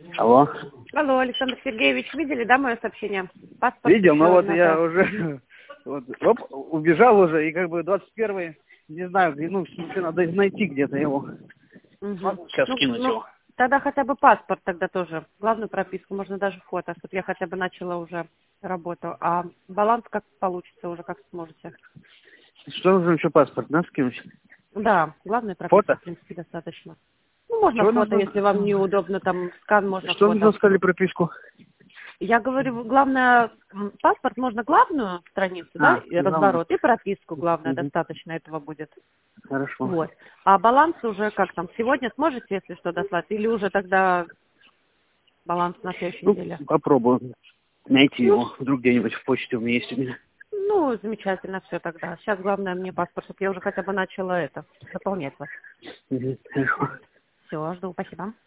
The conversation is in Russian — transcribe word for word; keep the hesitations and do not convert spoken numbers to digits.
Алло. Алло, Александр Сергеевич, видели, да, мое сообщение? Паспорт Видел, но еще вот надо. я уже вот, оп, убежал уже, и как бы двадцать первый, не знаю, где, ну, еще надо найти где-то его. Мгм. Могу сейчас Ну, скинуть ну, его. тогда хотя бы паспорт тогда тоже. Главную прописку, можно даже фото, чтобы я хотя бы начала уже работу. А баланс как получится уже, как сможете. Что нужно еще паспорт, да, скинуть? Да, главная прописка, Фото? в принципе, достаточно. Ну, можно Что фото, нужно? если вам неудобно, там, скан, можно Что нужно, фото. сказали, прописку? Я говорю, главное, м, паспорт можно главную страницу, да, А, и главное. разворот, и прописку, главное, Мгм. достаточно этого будет. Хорошо. Вот. А баланс уже как там, сегодня сможете, если что, дослать? Или уже тогда баланс на следующей Ну, неделе? попробую найти Ну, его. Вдруг где-нибудь в почте у меня есть у меня. ну, замечательно все тогда. Сейчас главное мне паспорт, чтобы я уже хотя бы начала это, заполнять вас. Мгм. Хорошо. Все, жду, спасибо.